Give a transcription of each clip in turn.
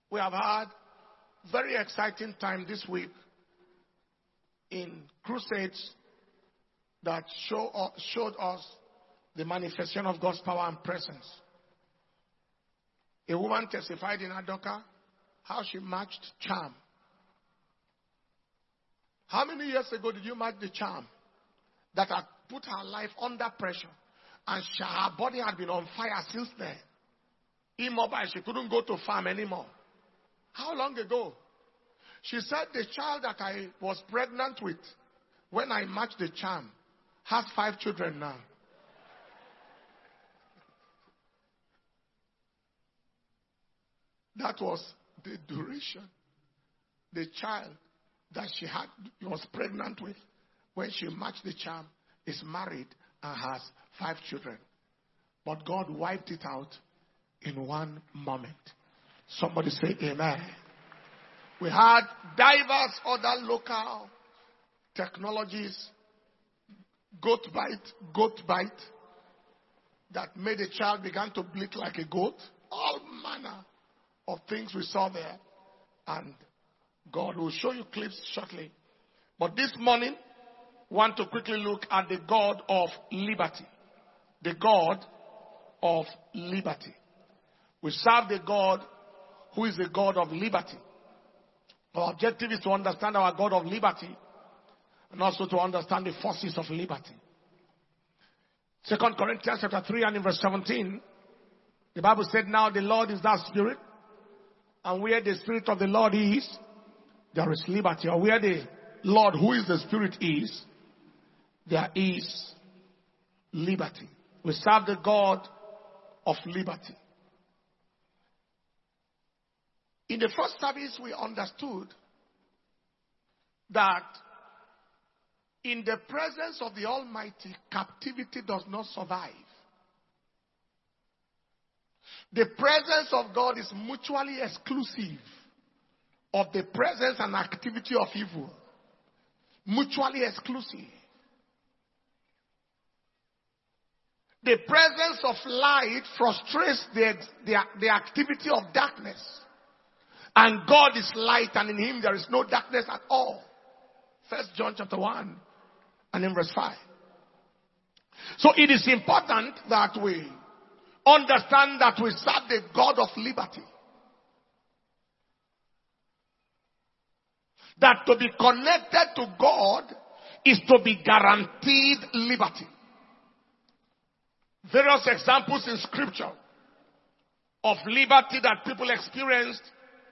We have had very exciting time this week in crusades that showed us the manifestation of God's power and presence. A woman testified in Adoka how she matched charm. How many years ago did you match the charm that had put her life under pressure? And her body had been on fire since then. Immobile, she couldn't go to farm anymore. How long ago? She said the child that I was pregnant with when I matched the charm has 5 children now. That was the duration. The child that she was pregnant with when she matched the charm is married and has 5 children. But God wiped it out in one moment. Somebody say amen. We had diverse other local technologies, goat bite, that made a child begin to bleat like a goat. All manner of things we saw there. And God will show you clips shortly. But this morning, want to quickly look at the God of liberty. The God of liberty. We serve the God who is the God of liberty. Our objective is to understand our God of liberty and also to understand the forces of liberty. 2 Corinthians chapter 3 and in verse 17, the Bible said, now the Lord is that Spirit, and where the Spirit of the Lord is, there is liberty. Or where the Lord, who is the Spirit, is, there is liberty. We serve the God of liberty. In the first service, we understood that in the presence of the Almighty, captivity does not survive. The presence of God is mutually exclusive of the presence and activity of evil. Mutually exclusive. The presence of light frustrates the activity of darkness. And God is light, and in him there is no darkness at all. 1 John chapter 1 and in verse 5. So it is important that we understand that we serve the God of liberty. That to be connected to God is to be guaranteed liberty. Various examples in scripture of liberty that people experienced.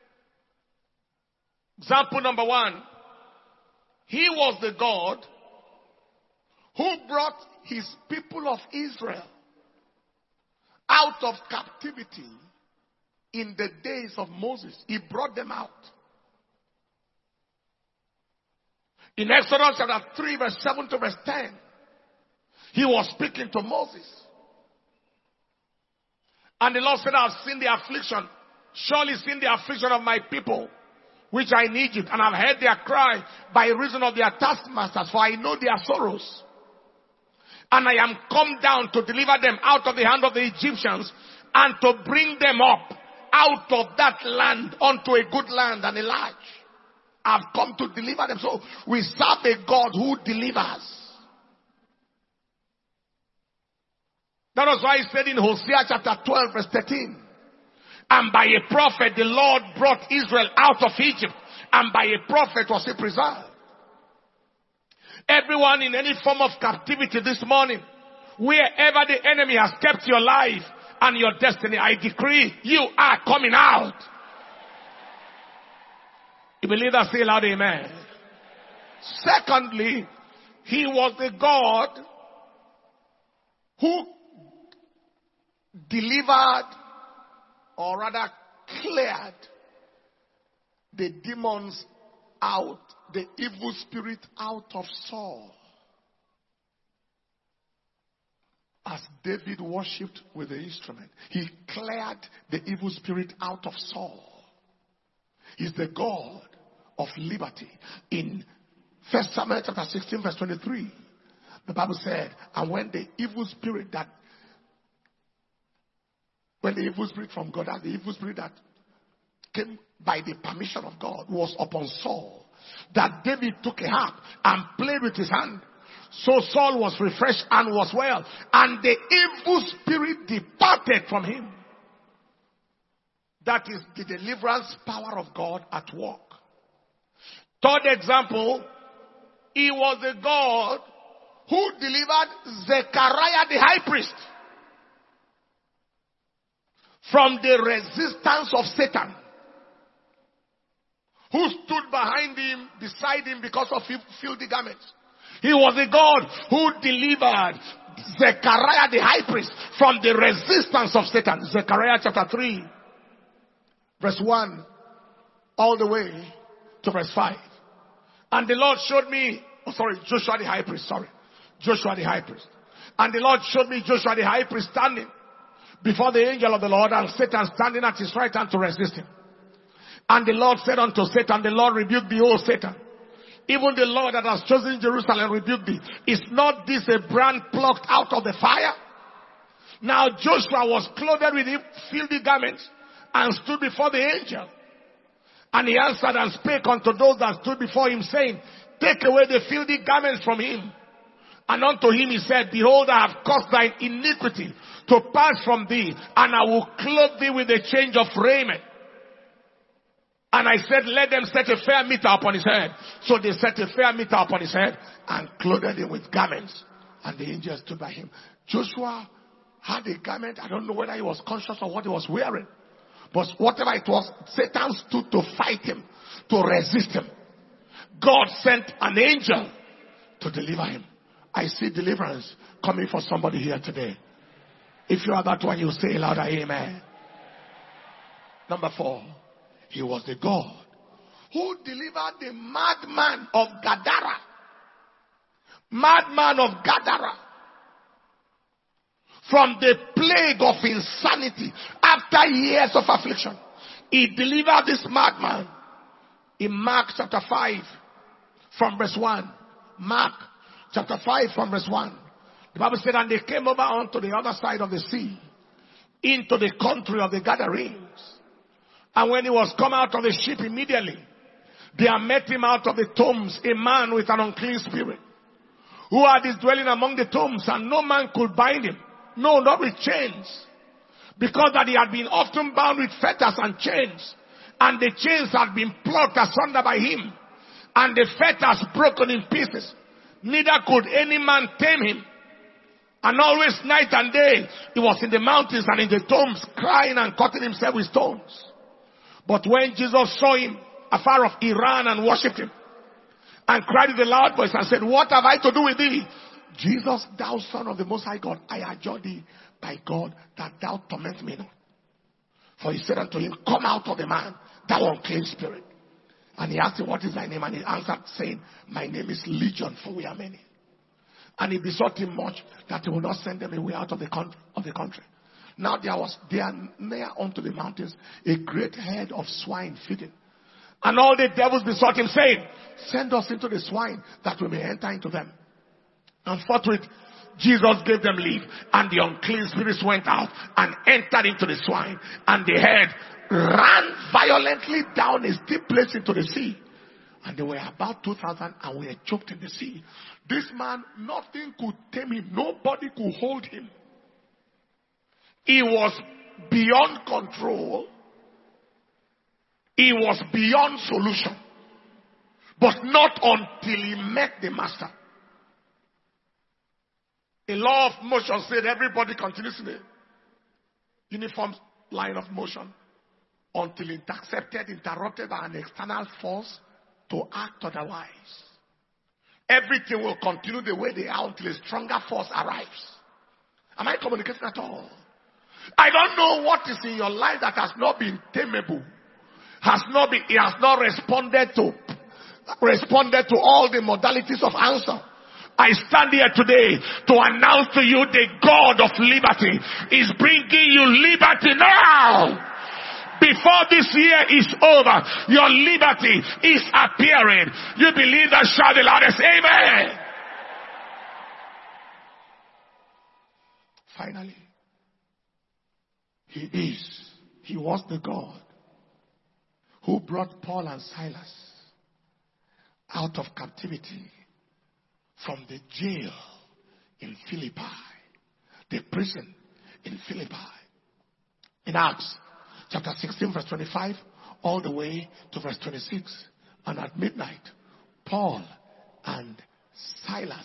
Example number 1. He was the God who brought his people of Israel out of captivity in the days of Moses. He brought them out. In Exodus chapter 3 verse 7 to verse 10, he was speaking to Moses. And the Lord said, I have seen the affliction, surely seen the affliction of my people, which are in Egypt, and I've heard their cry by reason of their taskmasters, for I know their sorrows. And I am come down to deliver them out of the hand of the Egyptians, and to bring them up out of that land unto a good land and a large. I've come to deliver them. So we serve a God who delivers. That was why he said in Hosea chapter 12 verse 13, and by a prophet the Lord brought Israel out of Egypt, and by a prophet was he preserved. Everyone in any form of captivity this morning, wherever the enemy has kept your life and your destiny, I decree you are coming out. You believe that? Say loud amen. Secondly, he was the God who delivered, or rather cleared, the demons out, the evil spirit out of Saul. As David worshipped with the instrument, he cleared the evil spirit out of Saul. He's the God of liberty. In 1 Samuel chapter 16 verse 23, the Bible said, and when the evil spirit from God, the evil spirit that came by the permission of God was upon Saul, that David took a harp and played with his hand. So Saul was refreshed and was well, and the evil spirit departed from him. That is the deliverance power of God at work. Third example, he was the God who delivered Zechariah the high priest from the resistance of Satan, who stood behind him, beside him because of filthy garments. He was the God who delivered Zechariah the high priest from the resistance of Satan. Zechariah chapter 3, verse 1, all the way to verse 5. And the Lord showed me, Joshua the high priest, Joshua the high priest. And the Lord showed me Joshua the high priest standing before the angel of the Lord, and Satan standing at his right hand to resist him. And the Lord said unto Satan, the Lord rebuked thee, O Satan. Even the Lord that has chosen Jerusalem rebuked thee. Is not this a brand plucked out of the fire? Now Joshua was clothed with filthy garments and stood before the angel. And he answered and spake unto those that stood before him, saying, take away the filthy garments from him. And unto him he said, behold, I have caused thine iniquity to pass from thee, and I will clothe thee with a change of raiment. And I said, let them set a fair mitre upon his head. So they set a fair mitre upon his head and clothed him with garments. And the angel stood by him. Joshua had a garment. I don't know whether he was conscious of what he was wearing. But whatever it was, Satan stood to fight him, to resist him. God sent an angel to deliver him. I see deliverance coming for somebody here today. If you are that one, you say louder, amen. Number 4. He was the God who delivered the madman of Gadara. Madman of Gadara. From the plague of insanity after years of affliction. He delivered this madman in Mark chapter 5 from verse 1. Mark chapter 5 from verse 1. The Bible said, and they came over onto the other side of the sea, into the country of the Gadarenes. And when he was come out of the ship, immediately there met him out of the tombs a man with an unclean spirit, who had his dwelling among the tombs, and no man could bind him, no, not with chains, because that he had been often bound with fetters and chains, and the chains had been plucked asunder by him, and the fetters broken in pieces. Neither could any man tame him. And always night and day he was in the mountains and in the tombs, crying and cutting himself with stones. But when Jesus saw him afar off, he ran and worshipped him, and cried with a loud voice and said, what have I to do with thee, Jesus, thou Son of the Most High God? I adjure thee by God that thou torment me not. For he said unto him, come out of the man, thou unclean spirit. And he asked him, what is thy name? And he answered, saying, my name is Legion, for we are many. And he besought him much that he would not send them away out of the country. Now there was there near unto the mountains a great herd of swine feeding. And all the devils besought him, saying, send us into the swine, that we may enter into them. And forthwith Jesus gave them leave, and the unclean spirits went out and entered into the swine, and the herd ran violently down a steep place into the sea. And they were about 2,000 and were choked in the sea. This man, nothing could tame him. Nobody could hold him. He was beyond control. He was beyond solution. But not until he met the master. A law of motion said everybody continues in the uniform line of motion until interrupted by an external force to act otherwise. Everything will continue the way they are until a stronger force arrives. Am I communicating at all? I don't know what is in your life that has not been tameable. It has not responded to all the modalities of answer. I stand here today to announce to you the God of liberty is bringing you liberty now. Before this year is over, your liberty is appearing. You believe that? Shout the loudest, amen. Finally, he was the God who brought Paul and Silas out of captivity from the jail in Philippi, the prison in Philippi. In Acts chapter 16, verse 25, all the way to verse 26. And at midnight, Paul and Silas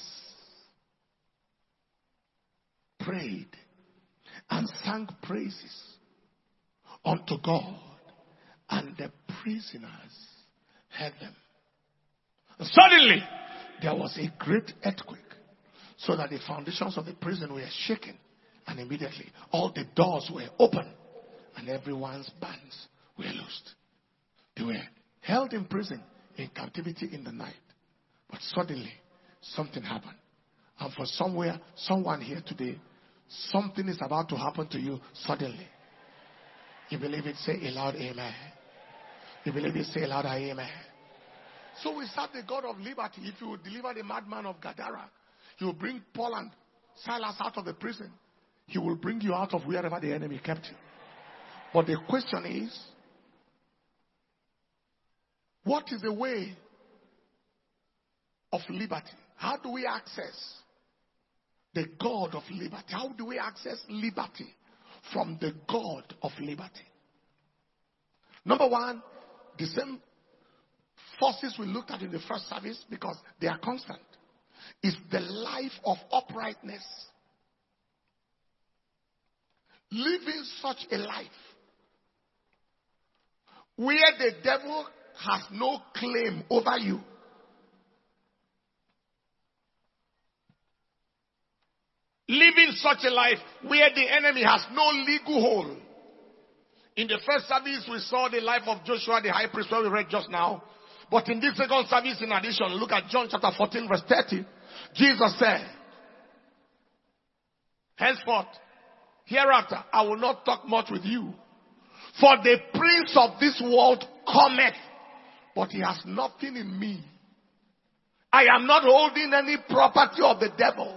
prayed and sang praises unto God, and the prisoners heard them. And suddenly, there was a great earthquake, so that the foundations of the prison were shaken, and immediately all the doors were open, and everyone's bands were loosed. They were held in prison, in captivity in the night. But suddenly, something happened. And for someone here today, something is about to happen to you suddenly. You believe it? Say a loud amen. You believe it? Say a louder amen. So we serve the God of liberty. If you would deliver the madman of Gadara, he will bring Paul and Silas out of the prison. He will bring you out of wherever the enemy kept you. But the question is, what is the way of liberty? How do we access the God of liberty? How do we access liberty from the God of liberty? Number one, the same forces we looked at in the first service, because they are constant, is the life of uprightness. Living such a life where the devil has no claim over you. Living such a life where the enemy has no legal hold. In the first service, we saw the life of Joshua, the high priest, where we read just now. But in this second service, in addition, look at John chapter 14, verse 30. Jesus said, henceforth, hereafter, I will not talk much with you, for the prince of this world cometh, but he has nothing in me. I am not holding any property of the devil.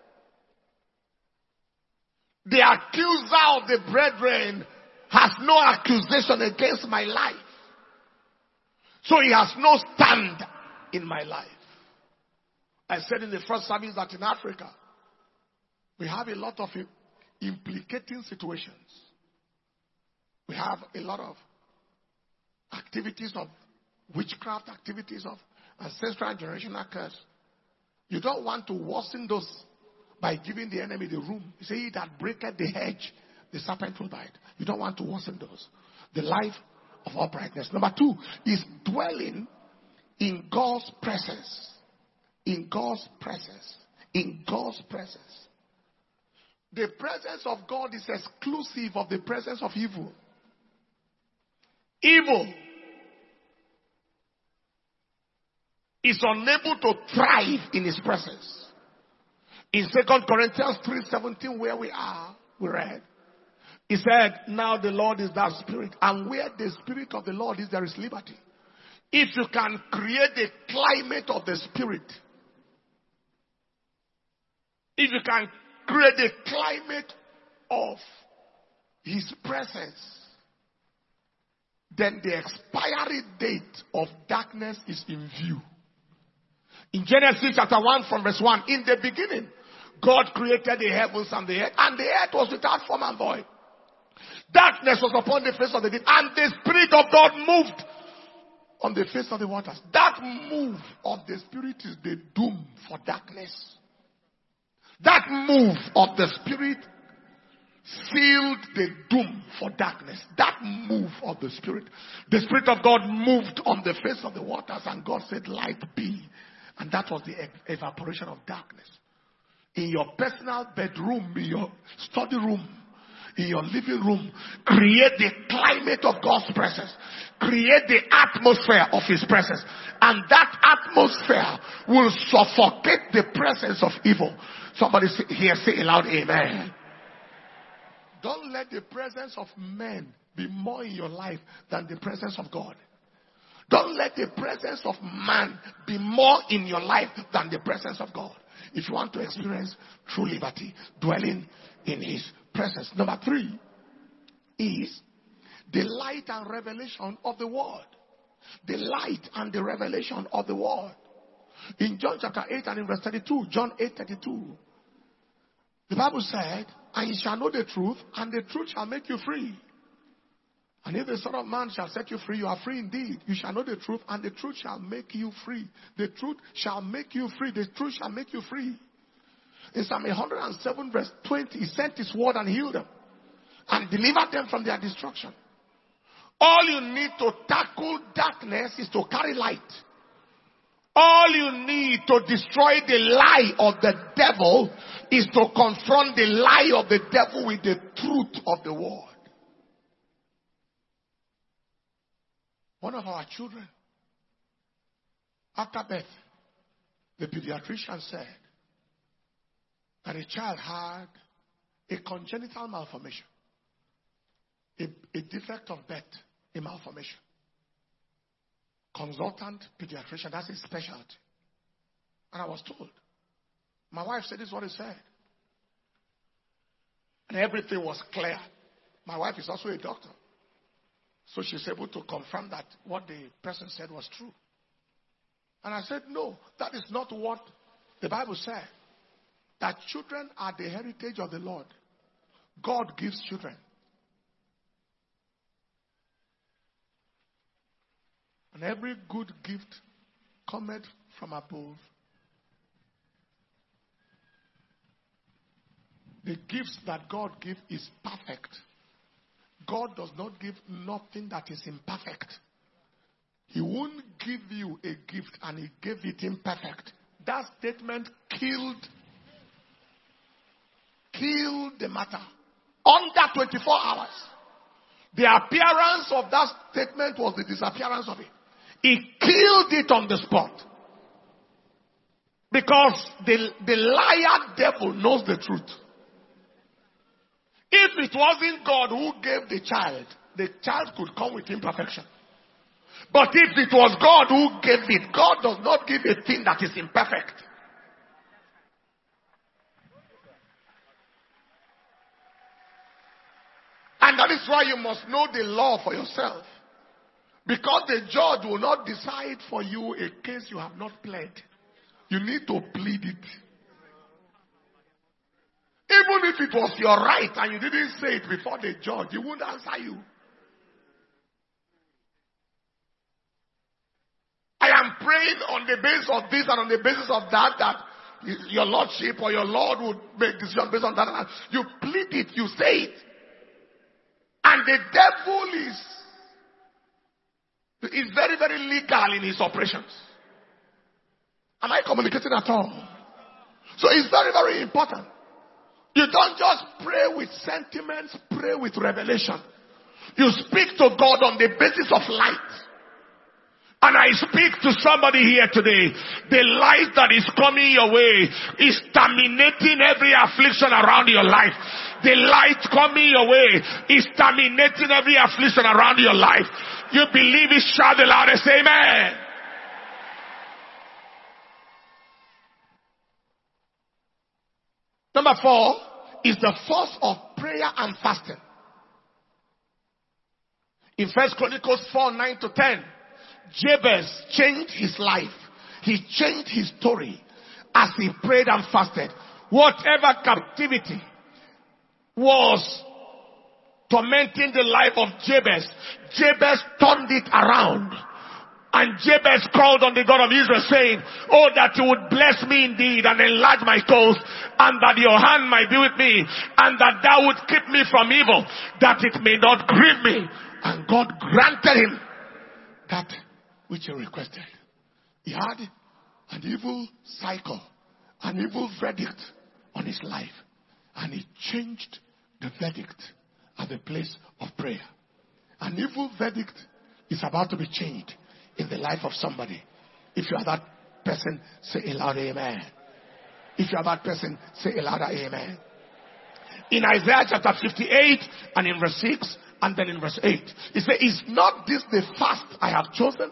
The accuser of the brethren has no accusation against my life. So he has no stand in my life. I said in the first service that in Africa, we have a lot of implicating situations. We have a lot of activities of witchcraft, activities of ancestral and generational curse. You don't want to worsen those by giving the enemy the room. You say, he that breaketh the hedge, the serpent will bite. You don't want to worsen those. The life of uprightness. Number two is dwelling in God's presence. In God's presence. In God's presence. The presence of God is exclusive of the presence of evil. Evil is unable to thrive in his presence. In 2 Corinthians 3:17, where we read, he said, now the Lord is that Spirit, and where the Spirit of the Lord is, there is liberty. If you can create the climate of the Spirit, if you can create the climate of his presence, then the expiry date of darkness is in view. In Genesis chapter 1 from verse 1, in the beginning, God created the heavens and the earth was without form and void. Darkness was upon the face of the deep, and the Spirit of God moved on the face of the waters. That move of the Spirit is the doom for darkness. That move of the Spirit sealed the doom for darkness. That move of the Spirit. The Spirit of God moved on the face of the waters, and God said, light be. And that was the evaporation of darkness. In your personal bedroom, in your study room, in your living room, create the climate of God's presence. Create the atmosphere of his presence. And that atmosphere will suffocate the presence of evil. Somebody here say aloud, amen. Don't let the presence of men be more in your life than the presence of God. Don't let the presence of man be more in your life than the presence of God. If you want to experience true liberty, dwelling in his presence. Number three is The light and revelation of the word. The light and the revelation of the word. In John chapter 8 and in verse 32, John 8:32, the Bible said, and ye shall know the truth, and the truth shall make you free. And if the Son of Man shall set you free, you are free indeed. You shall know the truth, and the truth shall make you free. The truth shall make you free. The truth shall make you free. In Psalm 107 verse 20, he sent his word and healed them and delivered them from their destruction. All you need to tackle darkness is to carry light. All you need to destroy the lie of the devil is to confront the lie of the devil with the truth of the word. One of our children, after birth, the pediatrician said that a child had a congenital malformation, a defect of birth, a malformation. Consultant pediatrician, that's his specialty. And I was told. My wife said this is what he said. And everything was clear. My wife is also a doctor. So she's able to confirm that what the person said was true. And I said, no, that is not what the Bible said. That children are the heritage of the Lord. God gives children. And every good gift cometh from above. The gifts that God gives is perfect. God does not give nothing that is imperfect. He won't give you a gift and he gave it imperfect. That statement killed the matter. Under 24 hours. The appearance of that statement was the disappearance of it. He killed it on the spot. Because the liar devil knows the truth. If it wasn't God who gave the child could come with imperfection. But if it was God who gave it, God does not give a thing that is imperfect. And that is why you must know the law for yourself. Because the judge will not decide for you a case you have not pled. You need to plead it. Even if it was your right and you didn't say it before the judge, he wouldn't answer you. I am praying on the basis of this and on the basis of that your lordship or your lord would make decision based on that. You plead it, you say it. And the devil is very, very legal in his operations. Am I communicating at all? So it's very, very important. You don't just pray with sentiments, pray with revelation. You speak to God on the basis of light. And I speak to somebody here today. The light that is coming your way is terminating every affliction around your life. The light coming your way is terminating every affliction around your life. You believe it, shout the loudest, amen. Number 4 is the force of prayer and fasting. In 1 Chronicles 4:9-10, Jabez changed his life. He changed his story as he prayed and fasted. Whatever captivity was tormenting the life of Jabez, Jabez turned it around. And Jabez called on the God of Israel saying, oh, that you would bless me indeed and enlarge my coast, and that your hand might be with me, and that thou would keep me from evil, that it may not grieve me. And God granted him that which he requested. He had an evil cycle, an evil verdict on his life. And he changed the verdict at the place of prayer. An evil verdict is about to be changed in the life of somebody. If you are that person, say a loud amen. If you are that person, say a louder amen. In Isaiah chapter 58 and in verse 6 and then in verse 8, he says, is not this the fast I have chosen?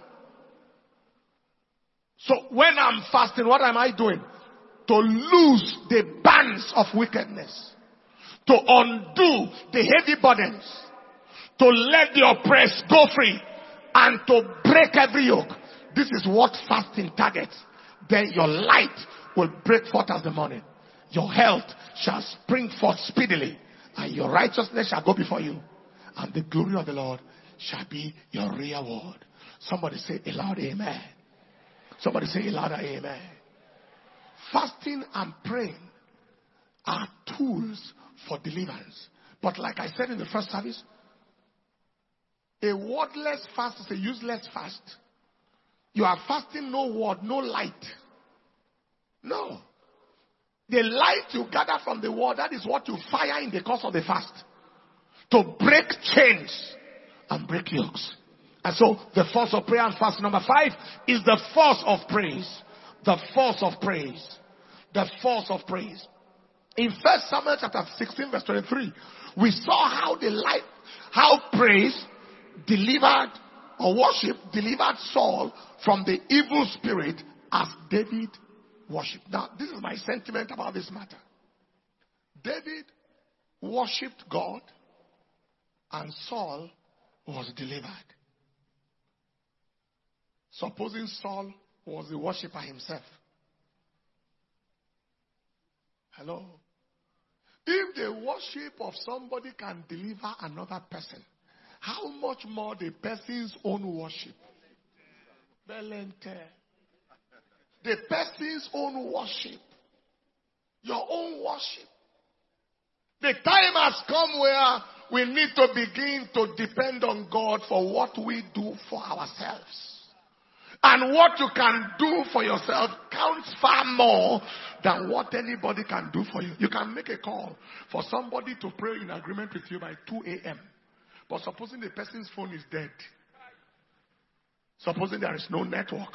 So when I'm fasting, what am I doing? To loose the bands of wickedness. To undo the heavy burdens. to let the oppressed go free, and to break every yoke. This is what fasting targets. Then your light will break forth as the morning. Your health shall spring forth speedily, and your righteousness shall go before you, and the glory of the Lord shall be your reward. Somebody say a loud amen. Somebody say a louder amen. Fasting and praying are tools for deliverance. But like I said in the first service, a wordless fast is a useless fast. You are fasting, no word, no light. No. The light you gather from the word, that is what you fire in the course of the fast. To break chains and break yokes. And so the force of prayer and fast number 5 is the force of praise. The force of praise. The force of praise. In 1 Samuel chapter 16 verse 23, we saw how praise delivered or worship delivered Saul from the evil spirit as David worshipped. Now, this is my sentiment about this matter. David worshipped God and Saul was delivered. Supposing Saul was a worshiper himself. Hello? If the worship of somebody can deliver another person, how much more the person's own worship? Belente. The person's own worship. Your own worship. The time has come where we need to begin to depend on God for what we do for ourselves. And what you can do for yourself counts far more than what anybody can do for you. You can make a call for somebody to pray in agreement with you by 2 a.m. But supposing the person's phone is dead. Supposing there is no network.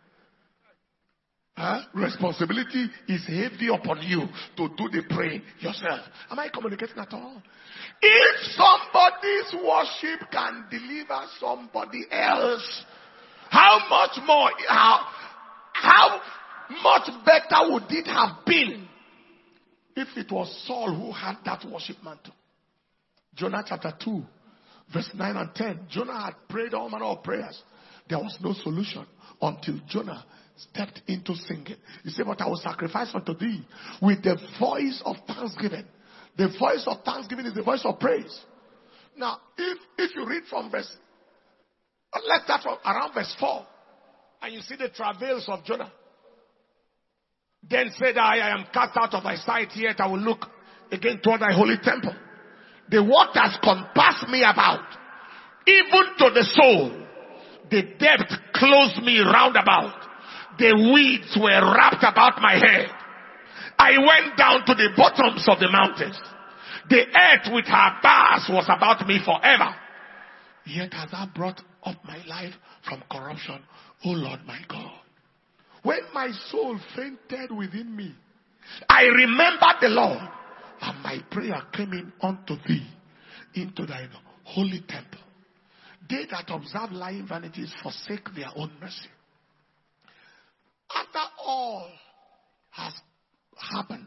Responsibility is heavy upon you to do the praying yourself. Am I communicating at all? If somebody's worship can deliver somebody else, how much more, how much better would it have been if it was Saul who had that worship mantle? Jonah chapter 2, verse 9 and 10. Jonah had prayed all manner of prayers. There was no solution until Jonah stepped into singing. He said, but I will sacrifice unto thee with the voice of thanksgiving. The voice of thanksgiving is the voice of praise. Now, if you read from let's start from around verse 4, and you see the travails of Jonah. Then said I am cast out of thy sight, yet I will look again toward thy holy temple. The waters compassed me about, even to the soul. The depth closed me round about. The weeds were wrapped about my head. I went down to the bottoms of the mountains. The earth with her bars was about me forever. Yet hast thou brought up my life from corruption, O Lord my God. When my soul fainted within me, I remembered the Lord, and my prayer came in unto thee, into thine holy temple. They that observe lying vanities forsake their own mercy. After all has happened,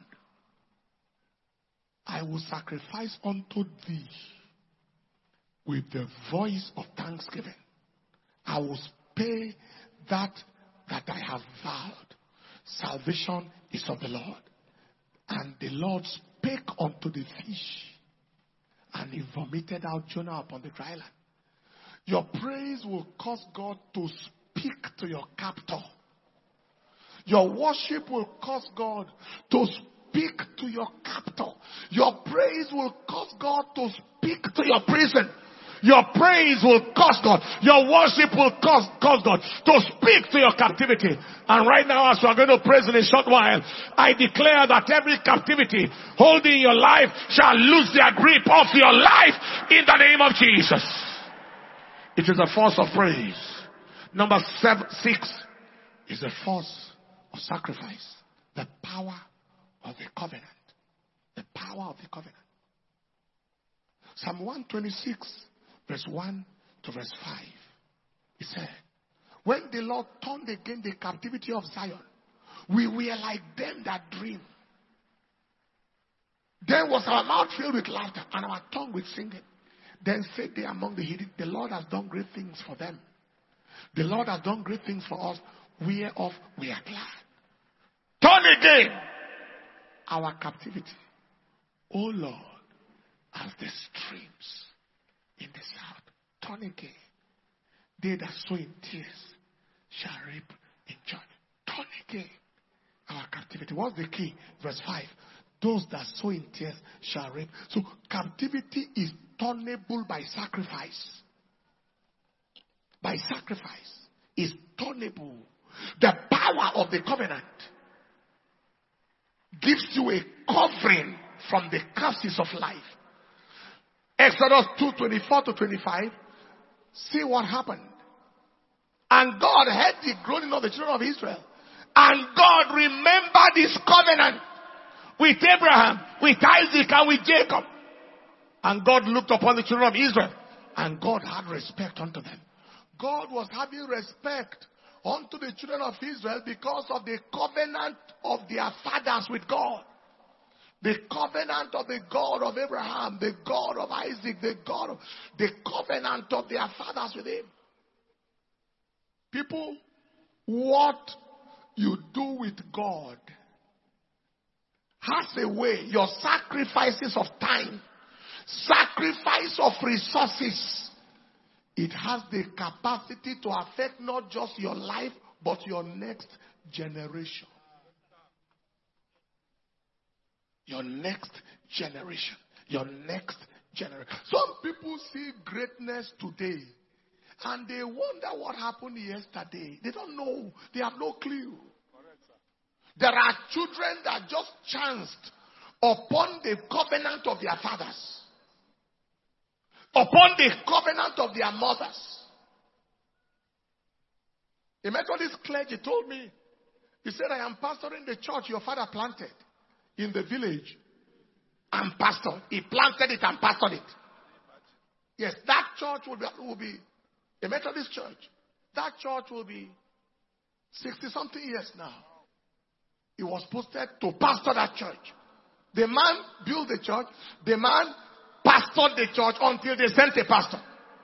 I will sacrifice unto thee with the voice of thanksgiving. I will pay that I have vowed. Salvation is of the Lord. And the Lord spake unto the fish, and he vomited out Jonah upon the dry land. Your praise will cause God to speak to your captor. Your worship will cause God to speak to your captor. Your praise will cause God to speak to your prison. Your praise will cause God. Your worship will cause God to speak to your captivity. And right now, as we are going to praise in a short while, I declare that every captivity holding your life shall lose their grip of your life in the name of Jesus. It is a force of praise. Number 6 is a force of sacrifice. The power of the covenant. The power of the covenant. Psalm 126, verse 1 to verse 5. He said, when the Lord turned again the captivity of Zion, we were like them that dream. Then was our mouth filled with laughter and our tongue with singing. Then said they among the hidden, the Lord has done great things for them. The Lord has done great things for us, whereof we are glad. Turn again our captivity, O Lord, as the streams in the south. Turn again. They that sow in tears shall reap in joy. Turn again our captivity. What's the key? Verse 5. Those that sow in tears shall reap. So captivity is turnable by sacrifice. By sacrifice is turnable. The power of the covenant gives you a covering from the curses of life. Exodus 2:24-25. See what happened. And God heard the groaning of the children of Israel. And God remembered his covenant with Abraham, with Isaac, and with Jacob. And God looked upon the children of Israel. And God had respect unto them. God was having respect unto the children of Israel because of the covenant of their fathers with God. The covenant of the God of Abraham, the God of Isaac, the covenant of their fathers with him. People, what you do with God has a way. Your sacrifices of time, sacrifice of resources, it has the capacity to affect not just your life, but your next generation. Your next generation. Your next generation. Some people see greatness today and they wonder what happened yesterday. They don't know. They have no clue. There are children that just chanced upon the covenant of their fathers, upon the covenant of their mothers. A Methodist clergy told me, he said, I am pastoring the church your father planted in the village. And pastor, he planted it and pastored it. Yes, that church will be a Methodist church. That church will be 60-something years now. He was posted to pastor that church. The man built the church. The man pastored the church until they sent a pastor.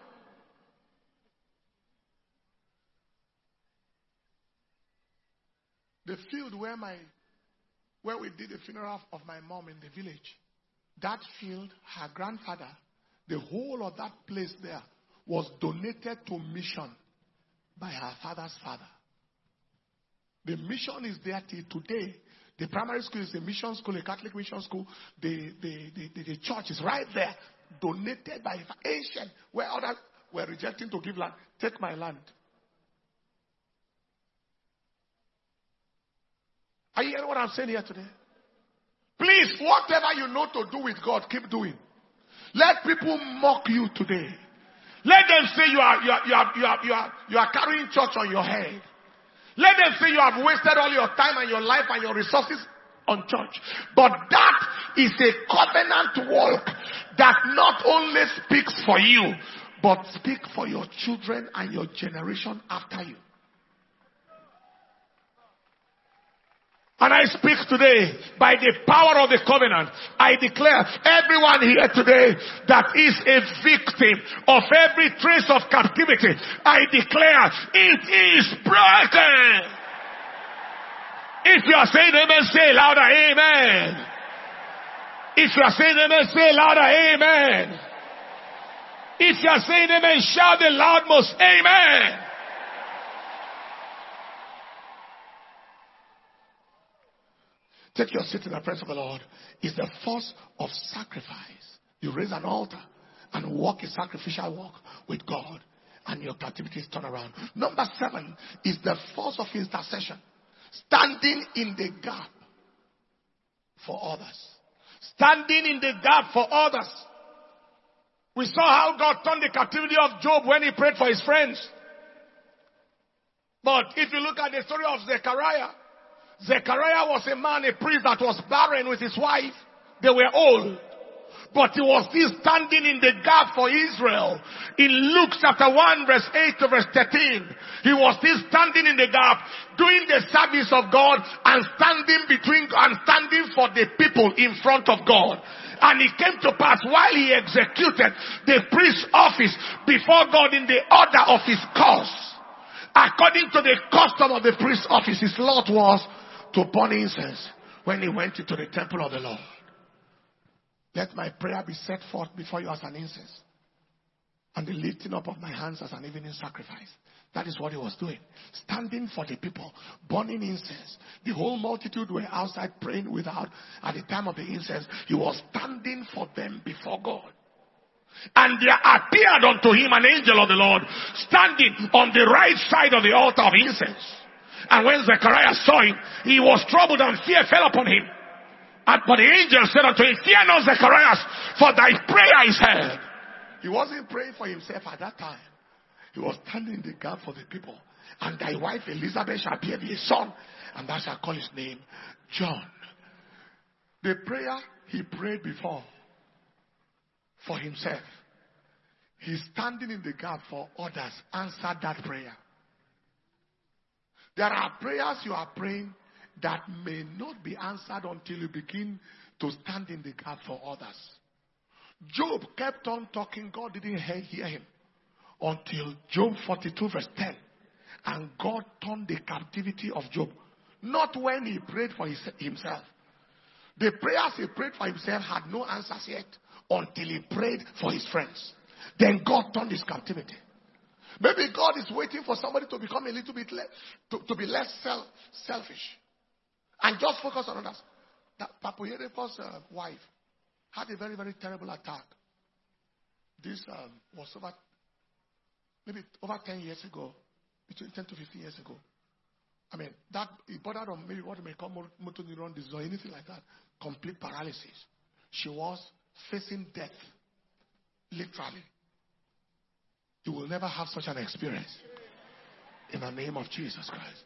The field where we did the funeral of my mom in the village, that field, her grandfather, the whole of that place there was donated to mission by her father's father. The mission is there till today. The primary school is a mission school, a Catholic mission school. The church is right there, donated by ancient, where others were rejecting to give land. Take my land. Are you hearing what I'm saying here today? Please, whatever you know to do with God, keep doing. Let people mock you today. Let them say you are carrying church on your head. Let them say you have wasted all your time and your life and your resources on church. But that is a covenant work that not only speaks for you, but speaks for your children and your generation after you. And I speak today by the power of the covenant. I declare everyone here today that is a victim of every trace of captivity, I declare it is broken. If you are saying amen, say louder amen. If you are saying amen, say louder amen. If you are saying amen, shout the loudmost amen. Take your seat in the presence of the Lord. It's the force of sacrifice. You raise an altar and walk a sacrificial walk with God, and your captivity is turned around. Number 7 is the force of intercession. Standing in the gap for others. Standing in the gap for others. We saw how God turned the captivity of Job when he prayed for his friends. But if you look at the story of Zechariah was a man, a priest that was barren with his wife. They were old. But he was still standing in the gap for Israel. In Luke chapter 1 verse 8 to verse 13. He was still standing in the gap, doing the service of God and standing for the people in front of God. And it came to pass while he executed the priest's office before God in the order of his course, according to the custom of the priest's office, his lot was to burn incense when he went into the temple of the Lord. Let my prayer be set forth before you as an incense, and the lifting up of my hands as an evening sacrifice. That is what he was doing. Standing for the people, burning incense. The whole multitude were outside praying without. At the time of the incense, he was standing for them before God. And there appeared unto him an angel of the Lord, standing on the right side of the altar of incense. And when Zechariah saw him, he was troubled, and fear fell upon him. But the angel said unto him, Fear not, Zechariah, for thy prayer is heard. He wasn't praying for himself at that time. He was standing in the gap for the people. And thy wife Elizabeth shall bear thee a son, and thou shalt call his name John. The prayer he prayed before for himself, he's standing in the gap for others. Answer that prayer. There are prayers you are praying that may not be answered until you begin to stand in the gap for others. Job kept on talking. God didn't hear him until Job 42 verse 10. And God turned the captivity of Job. Not when he prayed for himself. The prayers he prayed for himself had no answers yet until he prayed for his friends. Then God turned his captivity. Maybe God is waiting for somebody to become a little bit less, to be less selfish. And just focus on others. Papoyedepo's wife had a very, very terrible attack. This was maybe over 10 years ago, between 10 to 15 years ago. I mean, that it bordered on maybe what we may call motor neuron disease or anything like that. Complete paralysis. She was facing death. Literally. You will never have such an experience. In the name of Jesus Christ.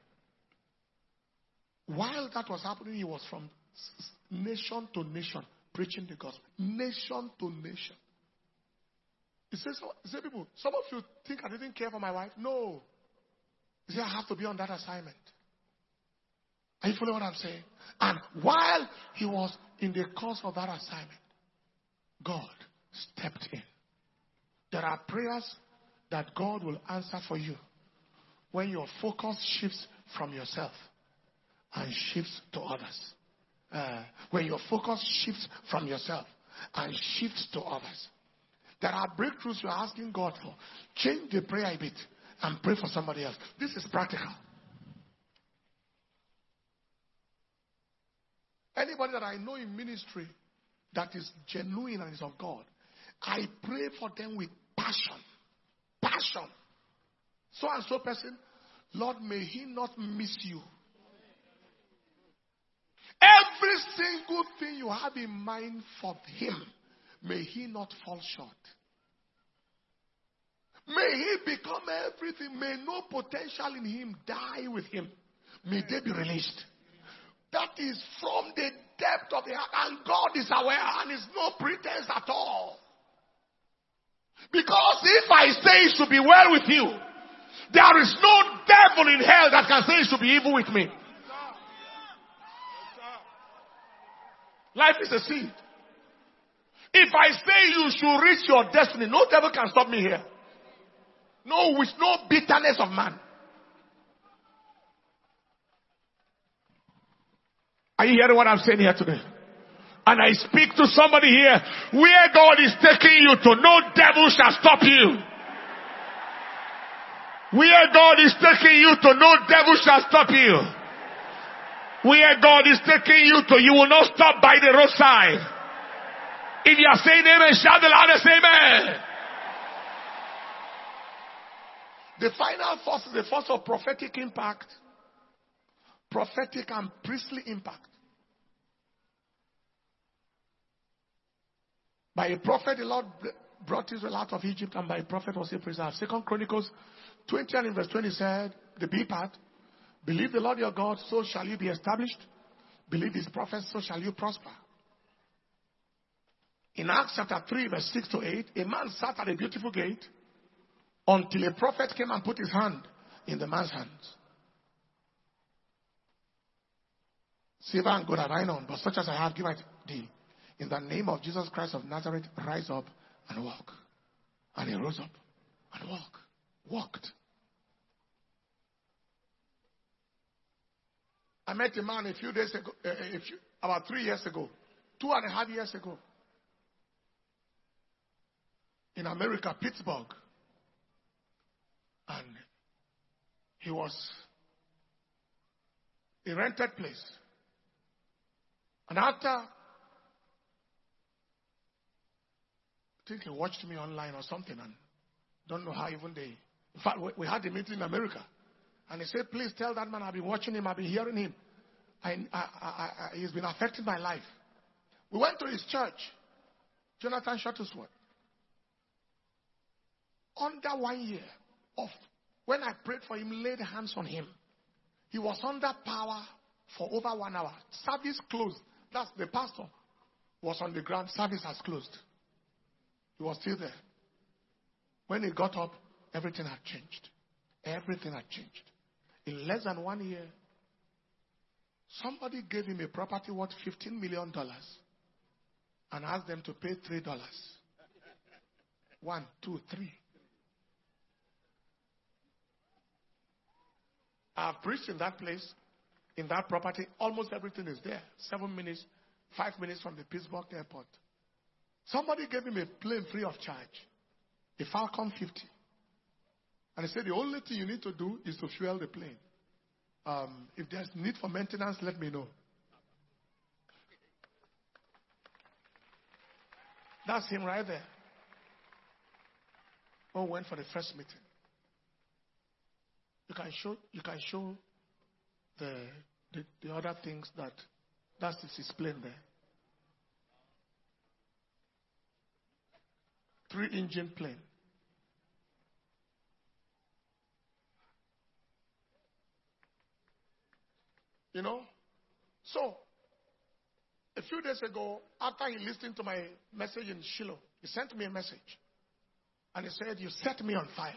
While that was happening, he was from nation to nation preaching the gospel. Nation to nation. He says, people, some of you think I didn't care for my wife. No. He said, I have to be on that assignment. Are you following what I'm saying? And while he was in the course of that assignment, God stepped in. There are prayers that God will answer for you when your focus shifts from yourself and shifts to others. When your focus shifts from yourself and shifts to others. There are breakthroughs you're asking God for. Change the prayer a bit and pray for somebody else. This is practical. Anybody that I know in ministry that is genuine and is of God, I pray for them with passion. Passion. So and so person, Lord, may he not miss you. Every single thing you have in mind for him, may he not fall short. May he become everything. May no potential in him die with him. May they be released. That is from the depth of the heart. And God is aware, and it's no pretense at all. Because if I say it should be well with you, there is no devil in hell that can say it should be evil with me. Life is a seed. If I say you should reach your destiny, no devil can stop me here. No wish, no bitterness of man. Are you hearing what I'm saying here today? And I speak to somebody here. Where God is taking you to, no devil shall stop you. Where God is taking you to, no devil shall stop you. Where God is taking you to, you will not stop by the roadside. If you are saying amen, shout the loudest amen. The final force is the force of prophetic impact. Prophetic and priestly impact. By a prophet, the Lord brought Israel out of Egypt, and by a prophet was he preserved. 2 Chronicles 20 and in verse 20 said, the B part, believe the Lord your God, so shall you be established. Believe his prophets, so shall you prosper. In Acts chapter 3, verse 6 to 8, a man sat at a beautiful gate until a prophet came and put his hand in the man's hands. Silver and gold have I none, but such as I have give I thee. In the name of Jesus Christ of Nazareth, rise up and walk. And he rose up and walked. I met a man a few days ago, about 3 years ago, 2.5 years ago, in America, Pittsburgh. And he was a rented place. And after, I think he watched me online or something, and don't know how even they, in fact, we had a meeting in America. And he said, please tell that man I've been watching him, I've been hearing him. He's been affecting my life. We went to his church, Jonathan Shuttlesworth. Under 1 year of when I prayed for him, laid hands on him, he was under power for over 1 hour. Service closed. That's the pastor was on the ground. Service has closed. He was still there. When he got up, everything had changed. Everything had changed. In less than 1 year, somebody gave him a property worth $15 million and asked them to pay $3. 1, 2, 3. I've preached in that place, in that property. Almost everything is there. 7 minutes, 5 minutes from the Pittsburgh airport. Somebody gave him a plane free of charge, a Falcon 50. And he said, the only thing you need to do is to fuel the plane. If there's need for maintenance, let me know. That's him right there. Oh, went for the first meeting. You can show the other things that's his plane there. 3-engine plane. You know? So, a few days ago, after he listened to my message in Shiloh, he sent me a message. And he said, you set me on fire.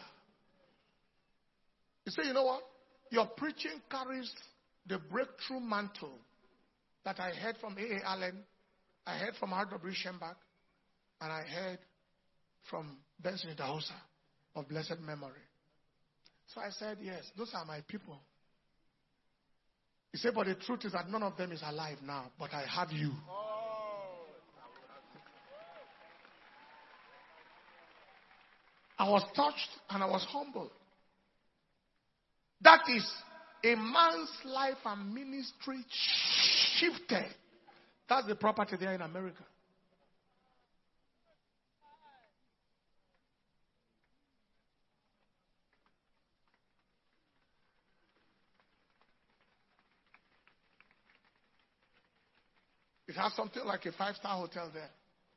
He said, you know what? Your preaching carries the breakthrough mantle that I heard from A.A. Allen, I heard from R.W. Schembach, and I heard from Benson Idahosa of blessed memory. So I said, yes, those are my people. He said, but the truth is that none of them is alive now, but I have you. I was touched and I was humbled. That is a man's life and ministry shifted. That's the property there in America. It has something like a 5-star hotel there.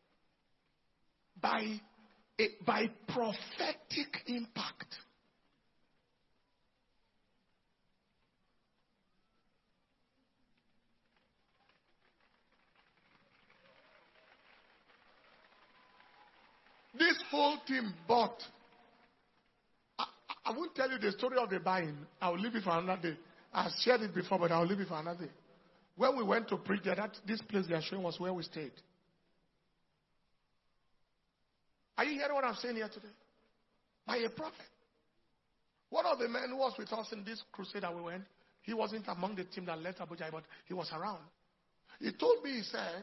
By prophetic impact. This whole team bought. I won't tell you the story of the buying. I will leave it for another day. I've shared it before, but I will leave it for another day. When we went to preach there, this place they are showing was where we stayed. Are you hearing what I'm saying here today? By a prophet. One of the men who was with us in this crusade that we went, he wasn't among the team that left Abuja, but he was around. He told me, he said,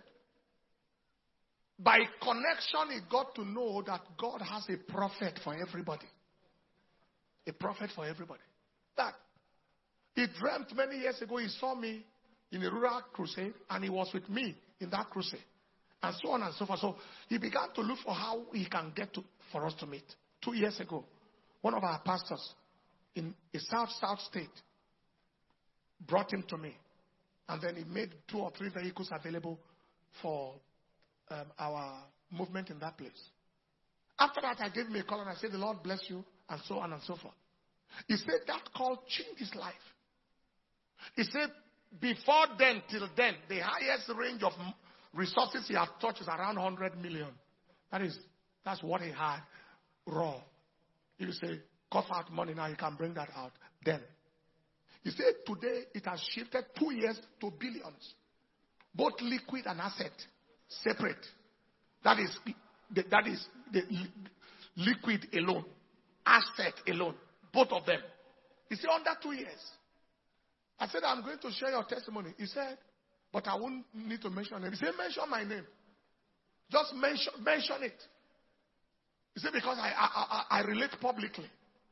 by connection, he got to know that God has a prophet for everybody. A prophet for everybody. That he dreamt many years ago, he saw me in a rural crusade, and he was with me in that crusade. And so on and so forth. So he began to look for how he can get for us to meet. 2 years ago, one of our pastors in a south state brought him to me. And then he made 2 or 3 vehicles available for our movement in that place. After that, I gave him a call and I said, the Lord bless you, and so on and so forth. He said that call changed his life. He said, before then, till then, the highest range of resources he has touched is around 100 million. That's what he had raw. If you say, cough out money now, you can bring that out. Then. He said today it has shifted 2 years to billions. Both liquid and asset. Separate. That is the liquid alone. Asset alone. Both of them. He said, under 2 years. I said, I'm going to share your testimony. He said, but I won't need to mention it. He said, mention my name. Just mention it. He said, because I relate publicly.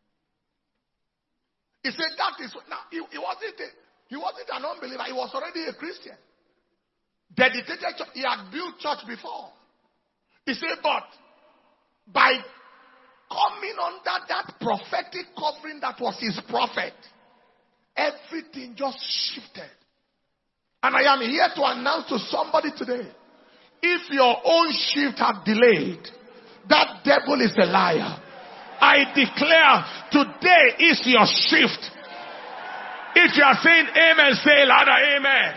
He said, that is, now, he wasn't an unbeliever. He was already a Christian. Dedicated church. He had built church before. He said, but by coming under that prophetic covering that was his prophet, everything just shifted. And I am here to announce to somebody today, if your own shift have delayed, that devil is a liar. I declare today is your shift. If you are saying amen, say louder amen.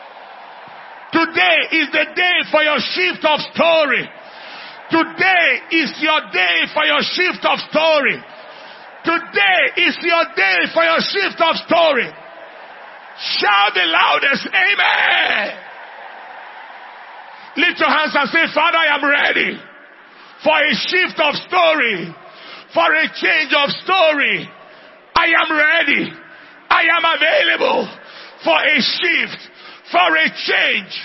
Today is the day for your shift of story. Today is your day for your shift of story. Today is your day for your shift of story. Shout the loudest, amen. Lift your hands and say, Father, I am ready for a shift of story, for a change of story. I am ready. I am available for a shift, for a change.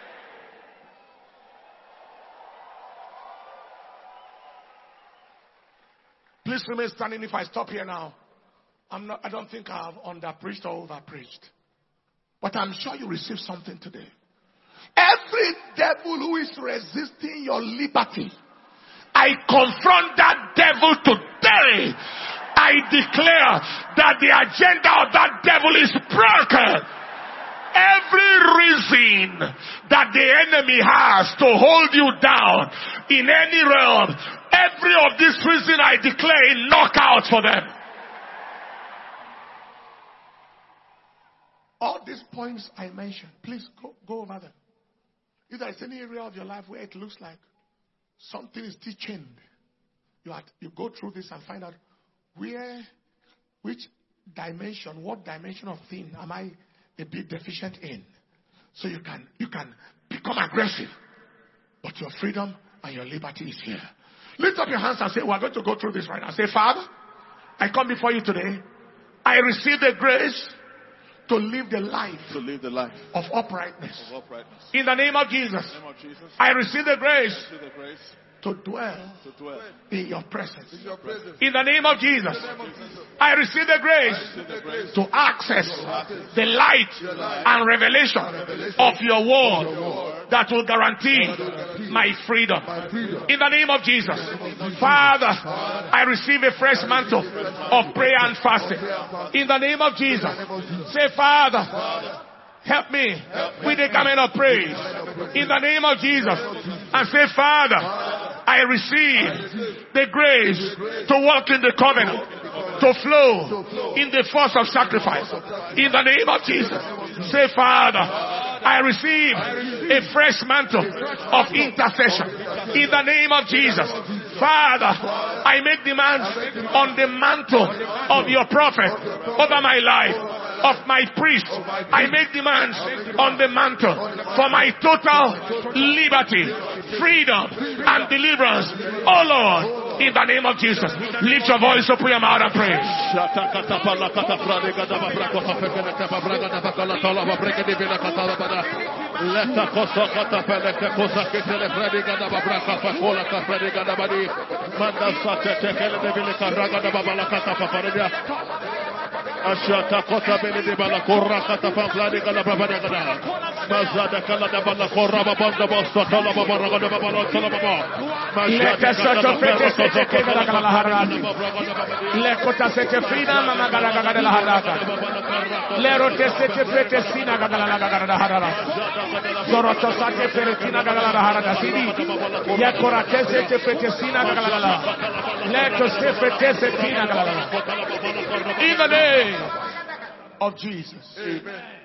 Please remain standing if I stop here now. I don't think I've underpreached or overpreached. But I'm sure you received something today. Every devil who is resisting your liberty, I confront that devil today. I declare that the agenda of that devil is broken. Every reason that the enemy has to hold you down in any realm, every of this reason I declare a knockout for them. All these points I mentioned, please go over them. If there is any area of your life where it looks like something is still chained, you go through this and find out which dimension, what dimension of thing am I a bit deficient in, so you can become aggressive. But your freedom and your liberty is here. Lift up your hands and say, we're going to go through this right now. Say, Father, I come before you today. I receive the grace to live the life of uprightness. In the name of Jesus, I receive the grace to dwell in your presence. In the name of Jesus, I receive the grace to access the light and revelation of your word that will guarantee my freedom. In the name of Jesus, Father, I receive a fresh mantle of prayer and fasting. In the name of Jesus, say, Father, help me with the garment of praise. In the name of Jesus. And say, Father, I receive the grace to walk in the covenant, to flow in the force of sacrifice. In the name of Jesus. Say, Father, I receive a fresh mantle of intercession. In the name of Jesus. Father, I make demands on the mantle of your prophet over my life, of my priest. I make demands on the mantle for my total liberty, freedom, and deliverance. Oh Lord, in the name of Jesus, lift your voice, open your mouth and pray. Ashata kota bele de bala korra kata pampladi kala babada kada mazada kala da bala korra babanda bosta kala babara kada babala kala baba Leka soto fete sete kena kala harada. Lekota sete frina mama kala kala la harada. Lerote sete fete sina kala kala harada. Zoroto sate feretina kala harada sidi. Yakora sete fete sina kala. Leto sete fete sina kala. In the name of Jesus. Amen.